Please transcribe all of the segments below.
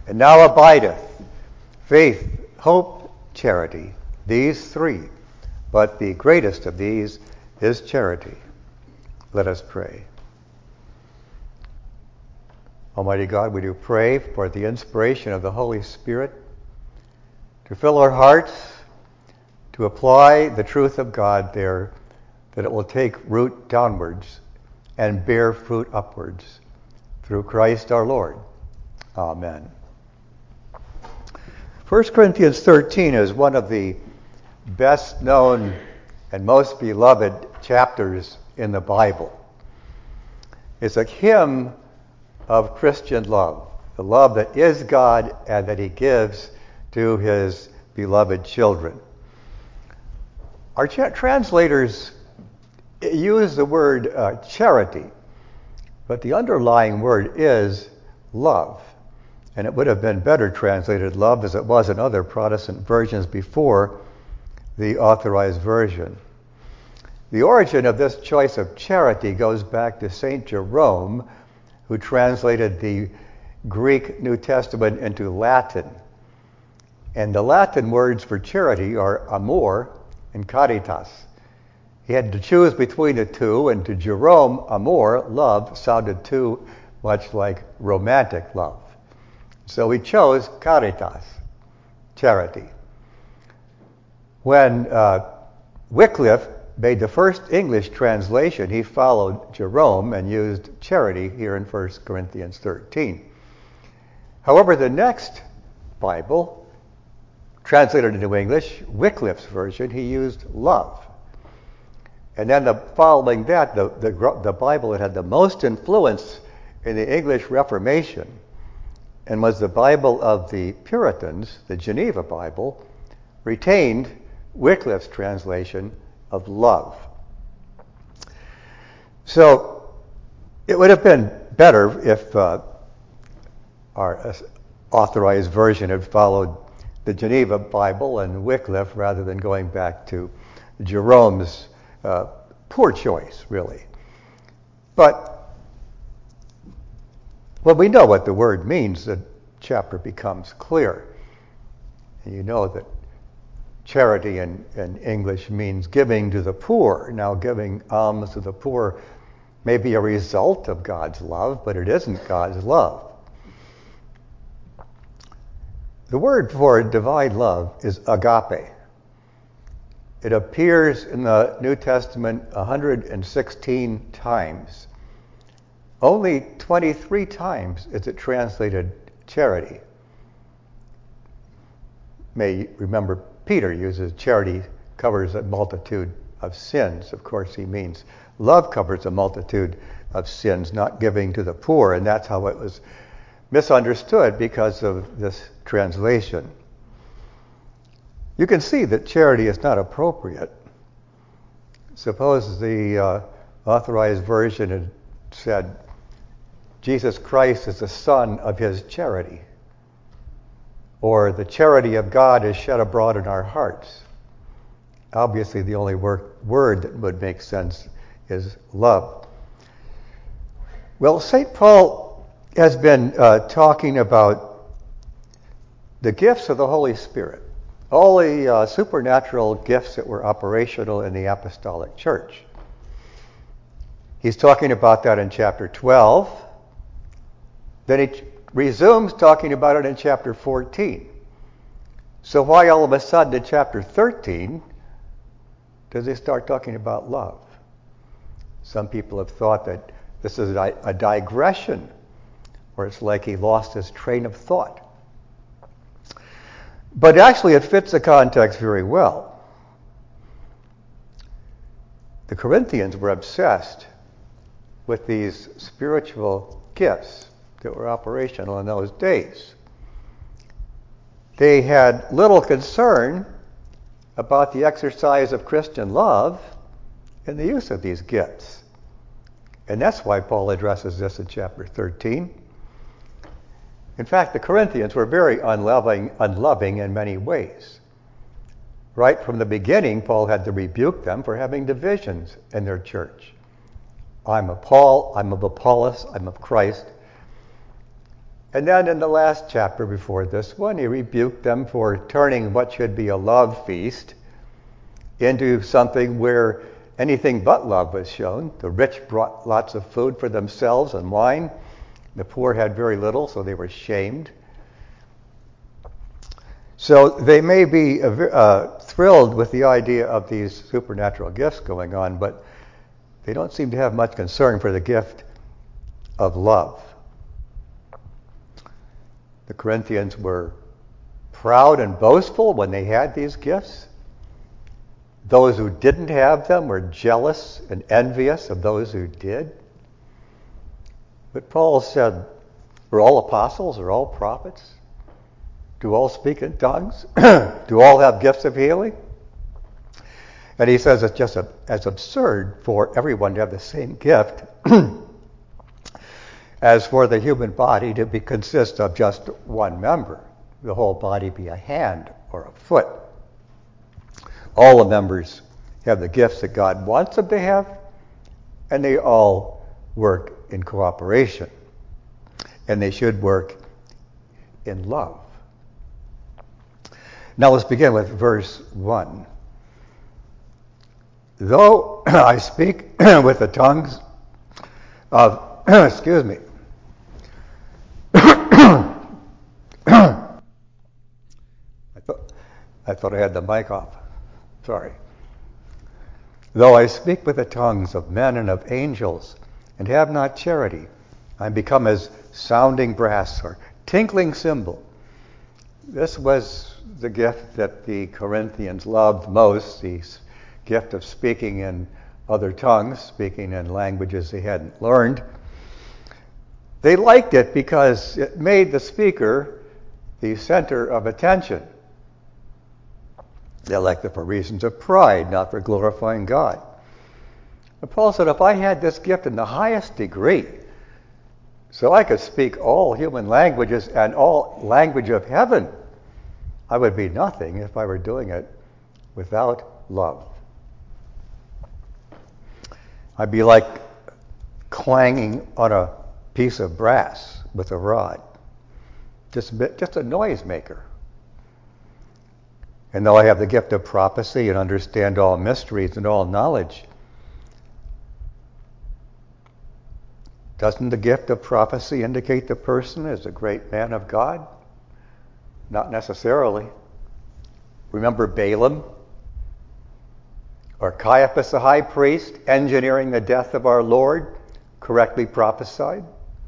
And now abideth faith, hope, charity, these three. But the greatest of these is charity. Let us pray. Almighty God, we do pray for the inspiration of the Holy Spirit to fill our hearts, to apply the truth of God there, that it will take root downwards and bear fruit upwards. Through Christ our Lord. Amen. 1 Corinthians 13 is one of the best known and most beloved chapters in the Bible. It's a hymn of Christian love, the love that is God and that he gives to his beloved children. Our translators use the word charity, but the underlying word is love. And it would have been better translated love, as it was in other Protestant versions before the Authorized Version. The origin of this choice of charity goes back to St. Jerome, who translated the Greek New Testament into Latin. And the Latin words for charity are amor and caritas. He had to choose between the two, and to Jerome, amor, love, sounded too much like romantic love. So he chose caritas, charity. When Wycliffe made the first English translation, he followed Jerome and used charity here in 1 Corinthians 13. However, the next Bible, translated into English, Wycliffe's version, he used love. And then following that, the Bible that had the most influence in the English Reformation and was the Bible of the Puritans, the Geneva Bible, retained Wycliffe's translation of love. So it would have been better if our Authorized Version had followed the Geneva Bible and Wycliffe rather than going back to Jerome's poor choice, really. But when we know what the word means, the chapter becomes clear. And you know that charity in English means giving to the poor. Now, giving alms to the poor may be a result of God's love, but it isn't God's love. The word for divine love is agape. It appears in the New Testament 116 times. Only 23 times is it translated charity. May remember Peter uses charity covers a multitude of sins. Of course, he means love covers a multitude of sins, not giving to the poor, and that's how it was misunderstood because of this translation. You can see that charity is not appropriate. Suppose the Authorized Version had said, Jesus Christ is the Son of his charity, or the charity of God is shed abroad in our hearts. Obviously, the only word that would make sense is love. Well, St. Paul has been talking about the gifts of the Holy Spirit, all the supernatural gifts that were operational in the Apostolic Church. He's talking about that in chapter 12. Then he resumes talking about it in chapter 14. So why all of a sudden in chapter 13 does he start talking about love? Some people have thought that this is a digression, or it's like he lost his train of thought. But actually it fits the context very well. The Corinthians were obsessed with these spiritual gifts that were operational in those days. They had little concern about the exercise of Christian love and the use of these gifts. And that's why Paul addresses this in chapter 13. In fact, the Corinthians were very unloving in many ways. Right from the beginning, Paul had to rebuke them for having divisions in their church. I'm of Paul, I'm of Apollos, I'm of Christ. And then in the last chapter before this one, he rebuked them for turning what should be a love feast into something where anything but love was shown. The rich brought lots of food for themselves and wine. The poor had very little, so they were shamed. So they may be thrilled with the idea of these supernatural gifts going on, but they don't seem to have much concern for the gift of love. The Corinthians were proud and boastful when they had these gifts. Those who didn't have them were jealous and envious of those who did. But Paul said, are all apostles? Are all prophets? Do all speak in tongues? Do all have gifts of healing? And he says it's just as absurd for everyone to have the same gift as for the human body to consist of just one member. The whole body be a hand or a foot. All the members have the gifts that God wants them to have, and they all work in cooperation. And they should work in love. Now let's begin with verse 1. Though I speak with the tongues of, excuse me. I thought I had the mic off. Sorry. Though I speak with the tongues of men and of angels and have not charity, I become as sounding brass or tinkling cymbal. This was the gift that the Corinthians loved most, the gift of speaking in other tongues, speaking in languages they hadn't learned. They liked it because it made the speaker the center of attention. They liked it for reasons of pride, not for glorifying God. But Paul said, if I had this gift in the highest degree, so I could speak all human languages and all language of heaven, I would be nothing if I were doing it without love. I'd be like clanging on a piece of brass with a rod, just a noise maker. And though I have the gift of prophecy and understand all mysteries and all knowledge, doesn't the gift of prophecy indicate the person is a great man of God? Not necessarily. Remember Balaam? Or Caiaphas the high priest engineering the death of our Lord, correctly prophesied?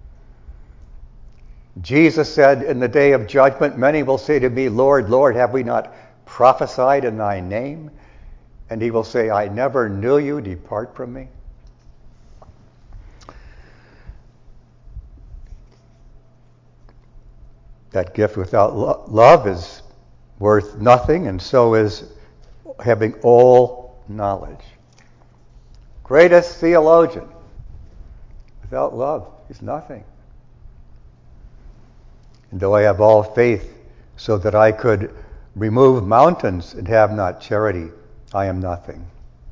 Jesus said, in the day of judgment, many will say to me, Lord, Lord, have we not prophesied in thy name? And he will say, I never knew you, depart from me. That gift without love is worth nothing, and so is having all knowledge. Greatest theologian. Without love, he's nothing. And though I have all faith so that I could remove mountains and have not charity, I am nothing.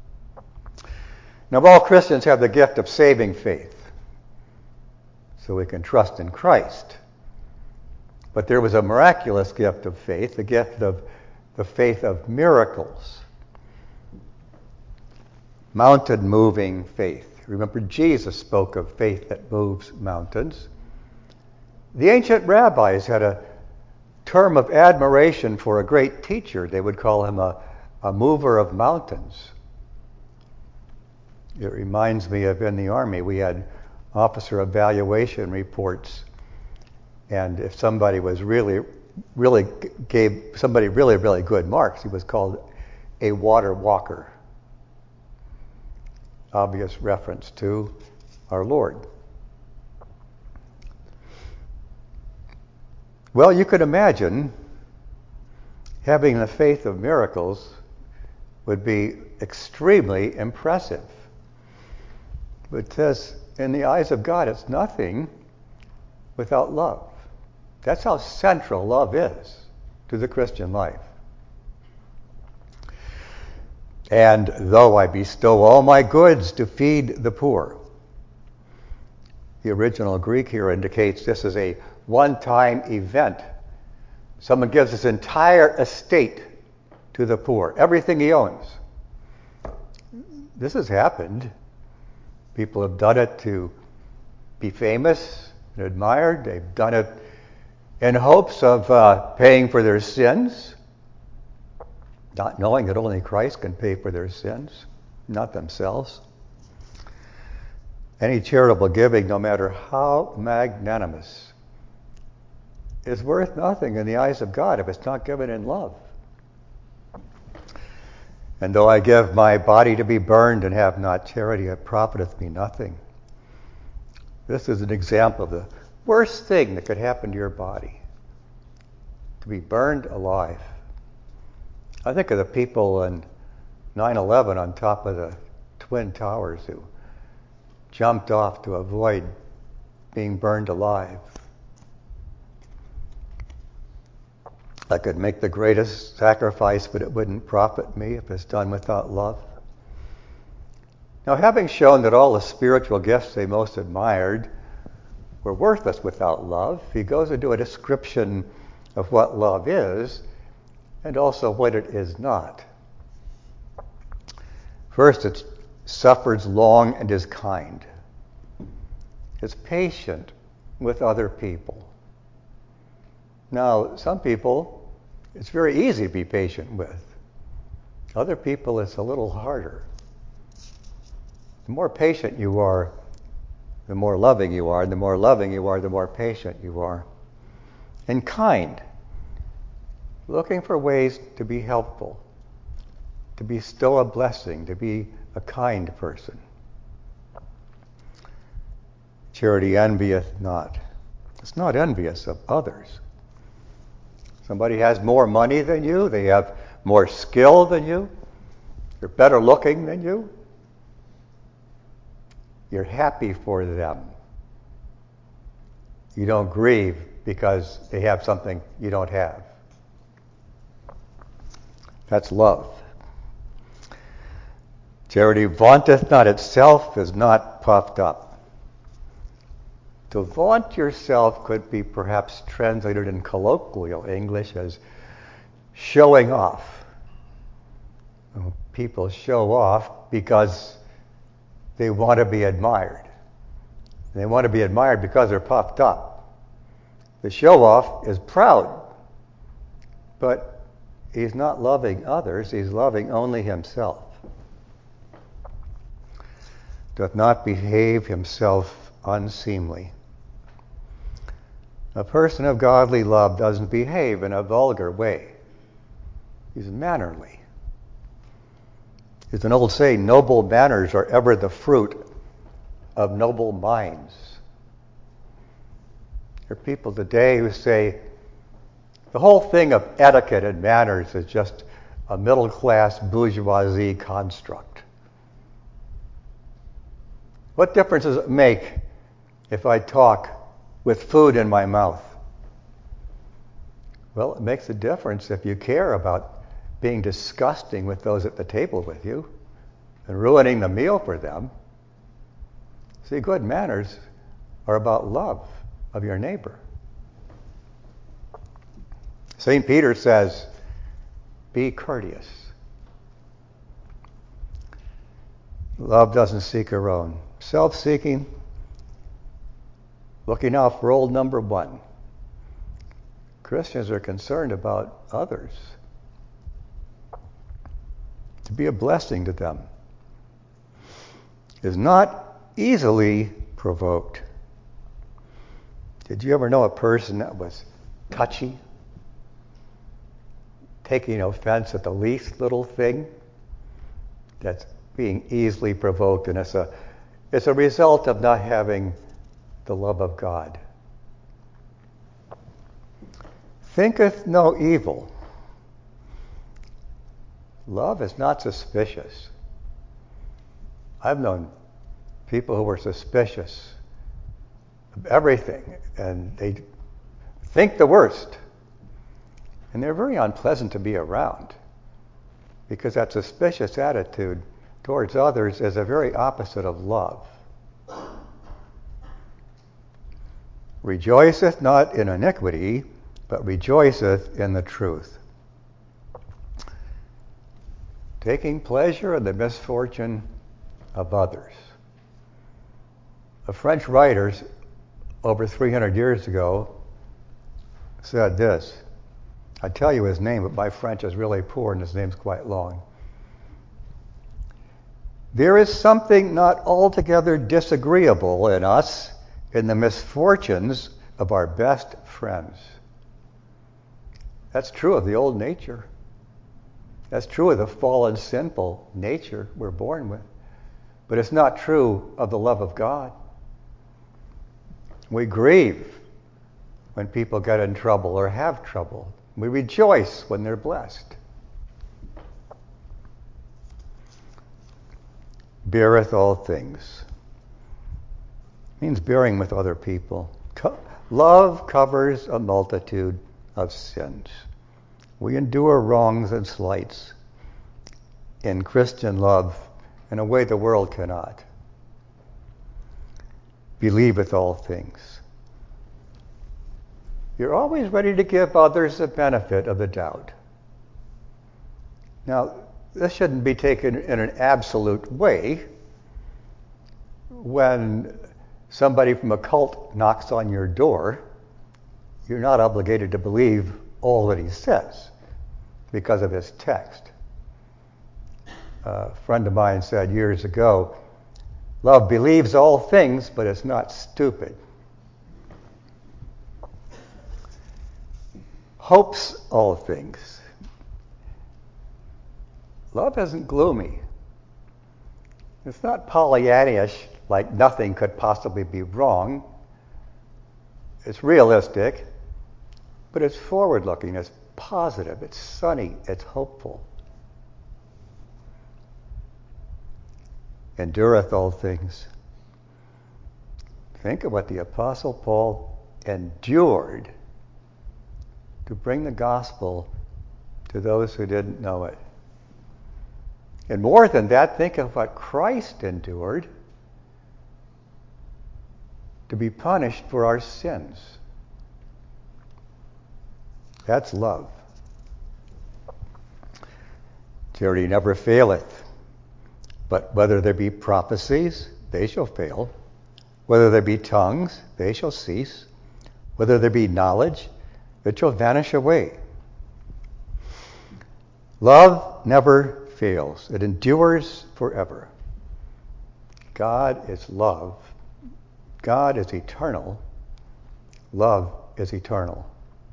Now, all Christians have the gift of saving faith, so we can trust in Christ. But there was a miraculous gift of faith, the gift of the faith of miracles. Mountain-moving faith. Remember, Jesus spoke of faith that moves mountains. The ancient rabbis had a term of admiration for a great teacher. They would call him a mover of mountains. It reminds me of in the Army, we had officer evaluation reports. And if somebody was really gave somebody really good marks, he was called a water walker. Obvious reference to our Lord. Well, you could imagine having the faith of miracles would be extremely impressive. But it says, in the eyes of God, it's nothing without love. That's how central love is to the Christian life. And though I bestow all my goods to feed the poor. The original Greek here indicates this is a one-time event. Someone gives his entire estate to the poor, everything he owns. This has happened. People have done it to be famous and admired. They've done it in hopes of paying for their sins, not knowing that only Christ can pay for their sins, not themselves. Any charitable giving, no matter how magnanimous, is worth nothing in the eyes of God if it's not given in love. And though I give my body to be burned and have not charity, it profiteth me nothing. This is an example of the worst thing that could happen to your body, to be burned alive. I think of the people in 9/11 on top of the Twin Towers who jumped off to avoid being burned alive. I could make the greatest sacrifice, but it wouldn't profit me if it's done without love. Now, having shown that all the spiritual gifts they most admired were worthless without love, he goes into a description of what love is and also what it is not. First, it suffers long and is kind. It's patient with other people. Now, some people, it's very easy to be patient with. Other people, it's a little harder. The more patient you are, the more loving you are. And the more loving you are, the more patient you are. And kind. Looking for ways to be helpful, to bestow a blessing, to be a kind person. Charity envieth not. It's not envious of others. Somebody has more money than you, they have more skill than you, they're better looking than you. You're happy for them. You don't grieve because they have something you don't have. That's love. Charity vaunteth not itself, is not puffed up. To vaunt yourself could be perhaps translated in colloquial English as showing off. People show off because they want to be admired. They want to be admired because they're puffed up. The show off is proud, but he's not loving others, he's loving only himself. Doth not behave himself unseemly. A person of godly love doesn't behave in a vulgar way. He's mannerly. There's an old saying, noble manners are ever the fruit of noble minds. There are people today who say the whole thing of etiquette and manners is just a middle-class bourgeoisie construct. What difference does it make if I talk with food in my mouth? Well, it makes a difference if you care about being disgusting with those at the table with you and ruining the meal for them. See, good manners are about love of your neighbor. St. Peter says, be courteous. Love doesn't seek her own. Self-seeking, looking out for old number one. Christians are concerned about others, to be a blessing to them. Is not easily provoked. Did you ever know a person that was touchy, taking offense at the least little thing? That's being easily provoked, and it's a result of not having the love of God. Thinketh no evil. Love is not suspicious. I've known people who were suspicious of everything, and they think the worst. And they're very unpleasant to be around, because that suspicious attitude towards others is a very opposite of love. rejoiceth not in iniquity, but rejoiceth in the truth. Taking pleasure in the misfortune of others. A French writer over 300 years ago said this. I tell you his name, but my French is really poor and his name's quite long. There is something not altogether disagreeable in us in the misfortunes of our best friends. That's true of the old nature. That's true of the fallen, sinful nature we're born with. But it's not true of the love of God. We grieve when people get in trouble or have trouble. We rejoice when they're blessed. Beareth all things. Means bearing with other people. Love covers a multitude of sins. We endure wrongs and slights in Christian love in a way the world cannot. Believeth all things. You're always ready to give others the benefit of the doubt. Now, this shouldn't be taken in an absolute way. When somebody from a cult knocks on your door, you're not obligated to believe all that he says because of his text. A friend of mine said years ago, love believes all things, but it's not stupid. Hopes all things. Love isn't gloomy. It's not Pollyannish, like nothing could possibly be wrong. It's realistic, but it's forward-looking, it's positive, it's sunny, it's hopeful. Endureth all things. Think of what the Apostle Paul endured to bring the gospel to those who didn't know it. And more than that, think of what Christ endured to be punished for our sins. That's love. Charity never faileth, but whether there be prophecies, they shall fail. Whether there be tongues, they shall cease. Whether there be knowledge, it shall vanish away. Love never fails. It endures forever. God is love. God is eternal. Love is eternal.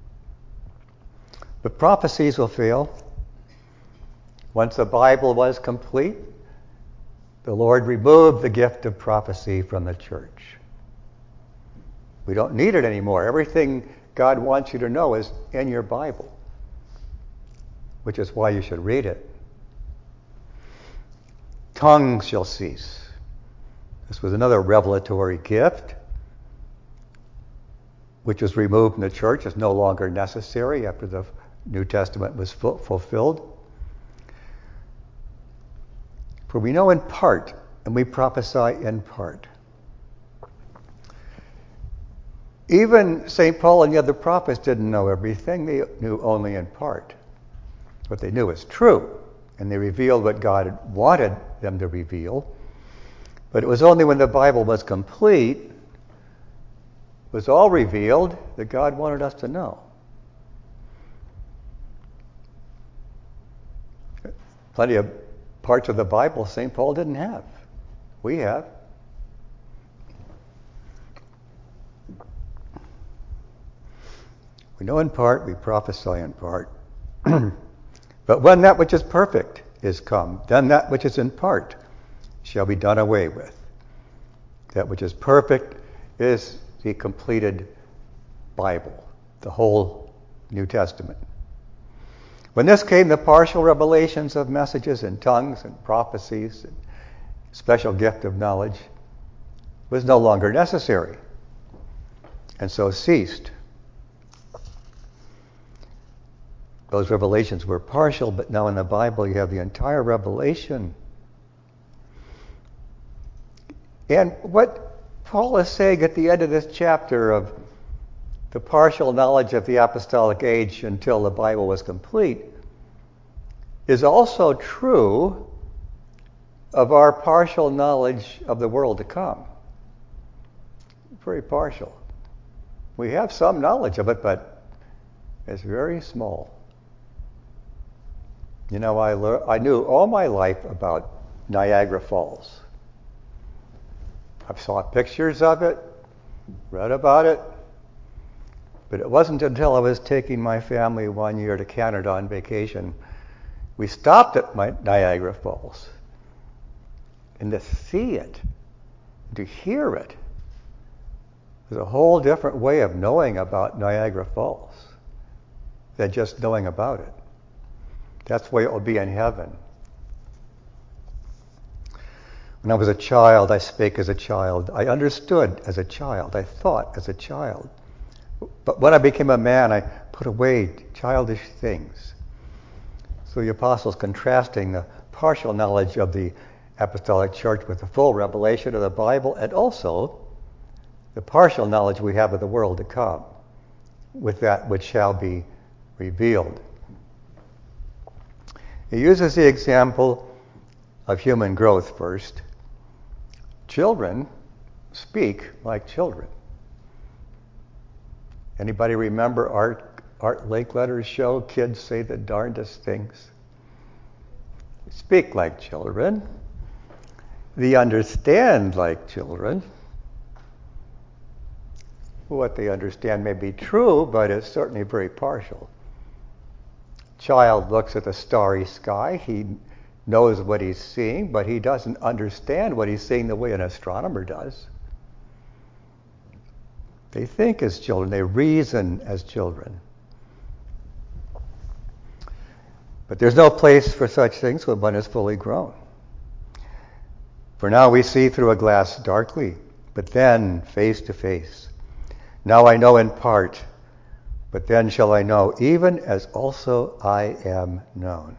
But prophecies will fail. Once the Bible was complete, the Lord removed the gift of prophecy from the church. We don't need it anymore. Everything God wants you to know is in your Bible, which is why you should read it. Tongues shall cease. This was another revelatory gift, which was removed from the church. It's no longer necessary after the New Testament was fulfilled. For we know in part, and we prophesy in part. Even St. Paul and the other prophets didn't know everything. They knew only in part. What they knew was true, and they revealed what God wanted them to reveal. But it was only when the Bible was complete, was all revealed, that God wanted us to know. Plenty of parts of the Bible St. Paul didn't have. We have. We know in part, we prophesy in part. But when that which is perfect is come, then that which is in part shall be done away with. That which is perfect is the completed Bible, the whole New Testament. When this came, the partial revelations of messages in tongues and prophecies and special gift of knowledge was no longer necessary, and so ceased. Those revelations were partial, but now in the Bible you have the entire revelation. And what Paul is saying at the end of this chapter of the partial knowledge of the apostolic age until the Bible was complete is also true of our partial knowledge of the world to come. Very partial. We have some knowledge of it, but it's very small. You know, I knew all my life about Niagara Falls. I saw pictures of it, read about it, but it wasn't until I was taking my family one year to Canada on vacation, we stopped at Niagara Falls. And to see it, to hear it, was a whole different way of knowing about Niagara Falls than just knowing about it. That's the way it will be in heaven. When I was a child, I spake as a child. I understood as a child. I thought as a child. But when I became a man, I put away childish things. So the apostles contrasting the partial knowledge of the apostolic church with the full revelation of the Bible, and also the partial knowledge we have of the world to come with that which shall be revealed. He uses the example of human growth first. Children speak like children. Anybody remember Art Linkletter's show, Kids Say the Darndest Things? They speak like children. They understand like children. What they understand may be true, but it's certainly very partial. Child looks at the starry sky. He knows what he's seeing, but he doesn't understand what he's seeing the way an astronomer does. They think as children. They reason as children. But there's no place for such things when one is fully grown. For now we see through a glass darkly, but then face to face. Now I know in part, but then shall I know, even as also I am known.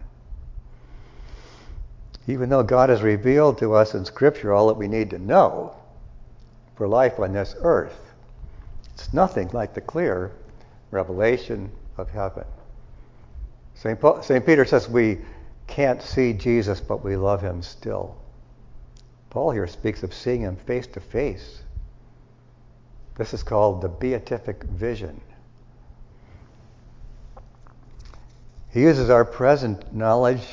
Even though God has revealed to us in Scripture all that we need to know for life on this earth, it's nothing like the clear revelation of heaven. St. Peter says we can't see Jesus, but we love him still. Paul here speaks of seeing him face to face. This is called the beatific vision. He uses our present knowledge,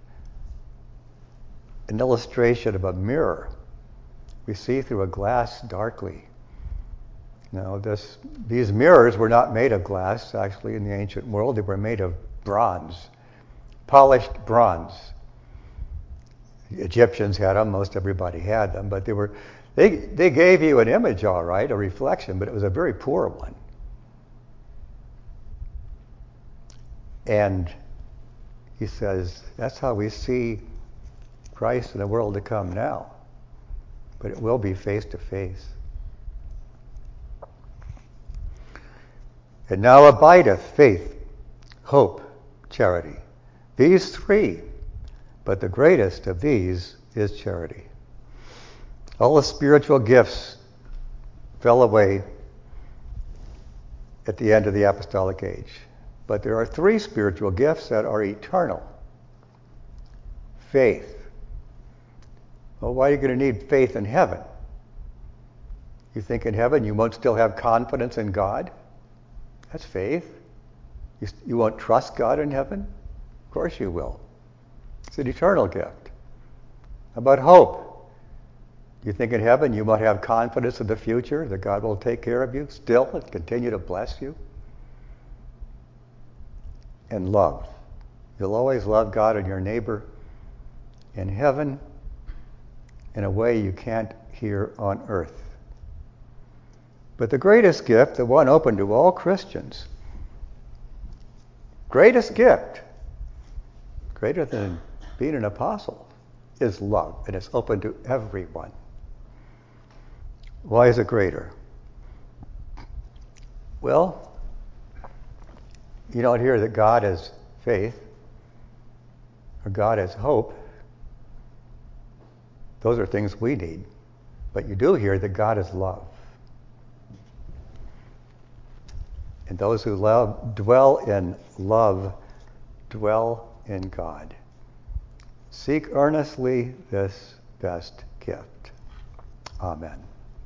an illustration of a mirror. We see through a glass darkly. Now, these mirrors were not made of glass, actually, in the ancient world. They were made of bronze, polished bronze. The Egyptians had them, most everybody had them, but they gave you an image, all right, a reflection, but it was a very poor one. And he says, that's how we see Christ in the world to come now. But it will be face to face. And now abideth faith, hope, charity. These three, but the greatest of these is charity. All the spiritual gifts fell away at the end of the apostolic age. But there are three spiritual gifts that are eternal. Faith. Well, why are you going to need faith in heaven? You think in heaven you won't still have confidence in God? That's faith. You won't trust God in heaven? Of course you will. It's an eternal gift. How about hope? You think in heaven you might have confidence in the future, that God will take care of you still and continue to bless you? And love. You'll always love God and your neighbor in heaven in a way you can't here on earth. But the greatest gift, the one open to all Christians, greatest gift, greater than being an apostle, is love, and it's open to everyone. Why is it greater? Well, you don't hear that God is faith or God is hope. Those are things we need. But you do hear that God is love. And those who dwell in love dwell in God. Seek earnestly this best gift. Amen.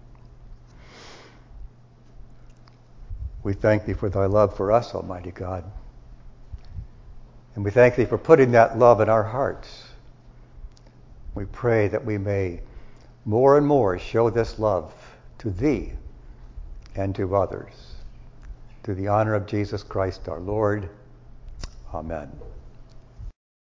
We thank thee for thy love for us, Almighty God. And we thank thee for putting that love in our hearts. We pray that we may more and more show this love to thee and to others. To the honor of Jesus Christ our Lord. Amen.